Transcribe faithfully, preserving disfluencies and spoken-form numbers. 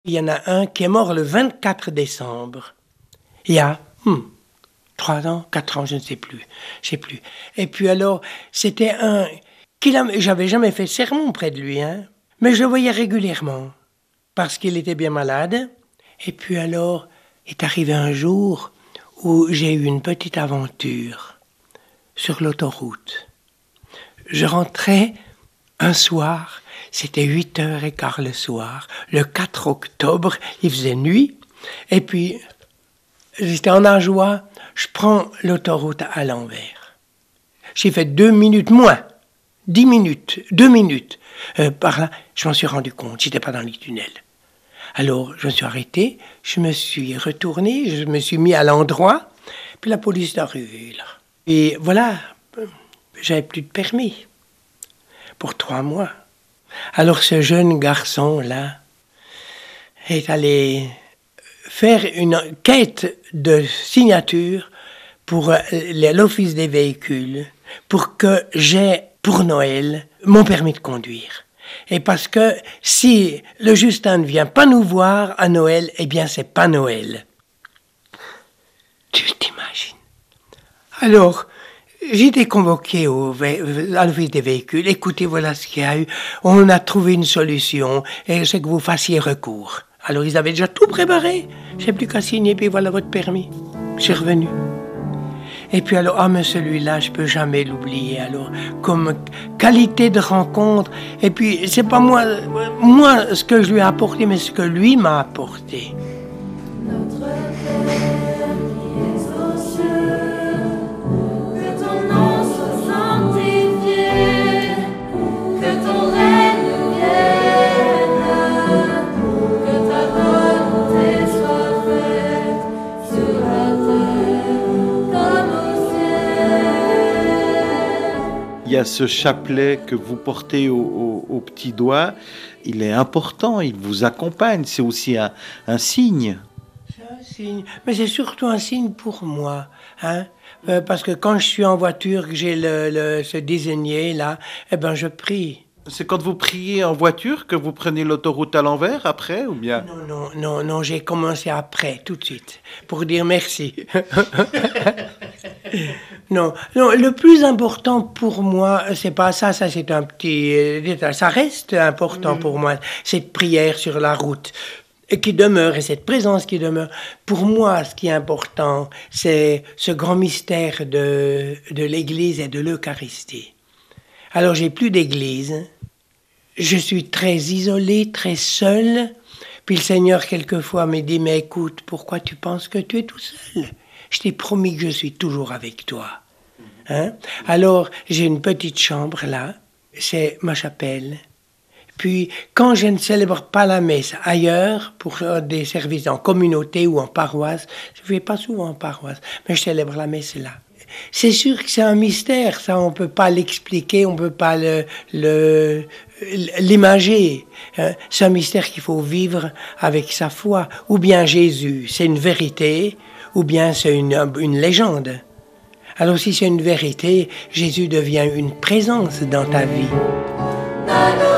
Il y en a un qui est mort le vingt-quatre décembre. Il y a hmm, trois ans, quatre ans, je ne sais plus. Je sais plus. Et puis alors, c'était un... qu'il a, j'avais jamais fait sermon près de lui, hein, mais je le voyais régulièrement, parce qu'il était bien malade. Et puis alors, est arrivé un jour où j'ai eu une petite aventure sur l'autoroute. Je rentrais un soir, c'était huit heures quinze le soir, le quatre octobre, il faisait nuit, et puis j'étais en Ajoie, je prends l'autoroute à l'envers. J'ai fait deux minutes moins, dix minutes, deux minutes. Euh, par là, je m'en suis rendu compte, j'étais pas dans les tunnels. Alors, je me suis arrêté, je me suis retourné, je me suis mis à l'endroit, puis la police est arrivée, là. Et voilà, j'avais plus de permis pour trois mois. Alors ce jeune garçon-là est allé faire une quête de signature pour l'office des véhicules, pour que j'aie pour Noël mon permis de conduire. Et parce que si le Justin ne vient pas nous voir à Noël, eh bien c'est pas Noël. Tu t'imagines? Alors, j'ai été convoqué au, à l'office des véhicules. Écoutez, voilà ce qu'il y a eu. On a trouvé une solution et c'est que vous fassiez recours. Alors, ils avaient déjà tout préparé. J'ai plus qu'à signer, puis voilà votre permis. Je suis revenu. Et puis alors, ah mais celui-là, je peux jamais l'oublier. Alors, comme qualité de rencontre. Et puis, c'est pas moi, moi ce que je lui ai apporté, mais ce que lui m'a apporté. Notre Père qui es aux cieux, que ton nom soit sanctifié, que ton règne vienne, que ta volonté soit faite sur la terre comme au ciel. Il y a ce chapelet que vous portez au, au, au petit doigt, il est important, il vous accompagne, c'est aussi un, un signe. C'est un signe, mais c'est surtout un signe pour moi, hein, euh, parce que quand je suis en voiture, que j'ai le, le, ce désigné là, eh ben je prie. C'est quand vous priez en voiture que vous prenez l'autoroute à l'envers après, ou bien? Non, non, non, non, j'ai commencé après, tout de suite, pour dire merci. Non, non, le plus important pour moi, c'est pas ça, ça c'est un petit détail, ça reste important mmh. pour moi, cette prière sur la route qui demeure et cette présence qui demeure. Pour moi, ce qui est important, c'est ce grand mystère de, de l'Église et de l'Eucharistie. Alors, j'ai plus d'église, je suis très isolé, très seul, puis le Seigneur quelquefois me dit, mais écoute, pourquoi tu penses que tu es tout seul? Je t'ai promis que je suis toujours avec toi. Hein? Alors, j'ai une petite chambre là, c'est ma chapelle. Puis, quand je ne célèbre pas la messe ailleurs, pour des services en communauté ou en paroisse, je ne vais pas souvent en paroisse, mais je célèbre la messe là. C'est sûr que c'est un mystère, ça, on ne peut pas l'expliquer, on ne peut pas le, le, l'imager. Hein? C'est un mystère qu'il faut vivre avec sa foi. Ou bien Jésus, c'est une vérité, ou bien c'est une, une légende. Alors si c'est une vérité, Jésus devient une présence dans ta vie.